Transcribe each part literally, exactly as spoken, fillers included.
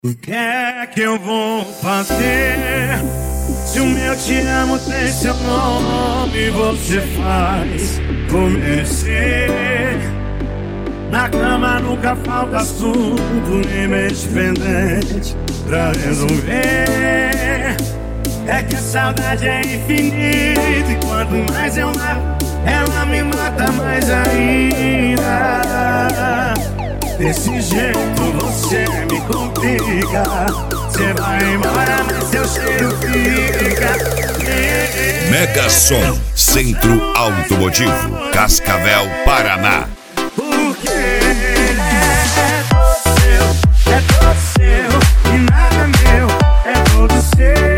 O que é que eu vou fazer? Se o meu te amo tem seu nome, você faz comecei. Na cama nunca falta assunto, limite pendente pra resolver. É que a saudade é infinita e quanto mais eu mato, ela me mata mais ainda. Desse jeito você me complica. Você vai embora, mas seu cheiro fica. Mega Som, Centro Automotivo, Cascavel, Paraná. Porque ele é todo seu, é todo seu, e nada meu, é todo seu.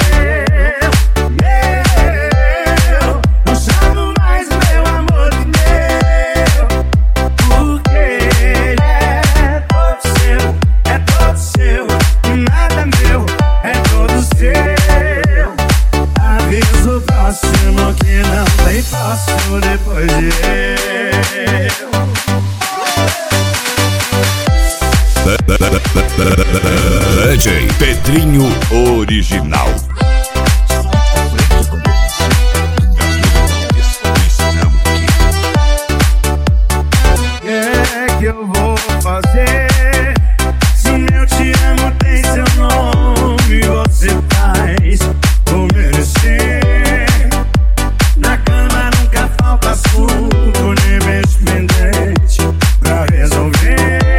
Meu, não chamo mais meu amor de meu. Porque ele é todo seu, é todo seu, e nada meu, é todo seu. Aviso próximo que não tem próximo depois de eu. D J Pedrinho Original. O que é que eu vou fazer? Se o meu te amo tem seu nome, você faz por merecer. Na cama nunca falta assunto, nem beijo pendente pra resolver.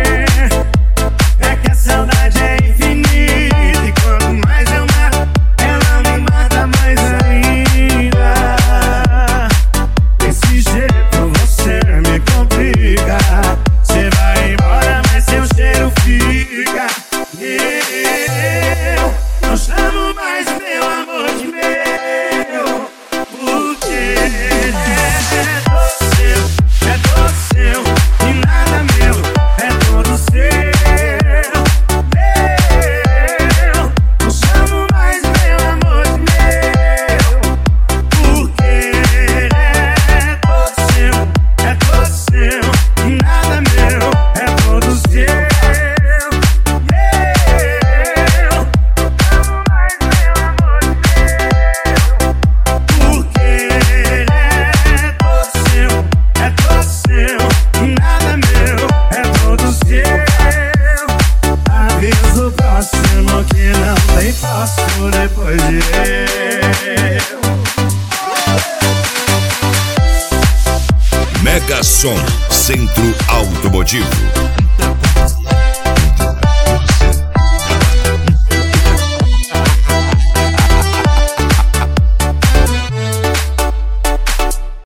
Depois de eu. Mega Som, Centro Automotivo.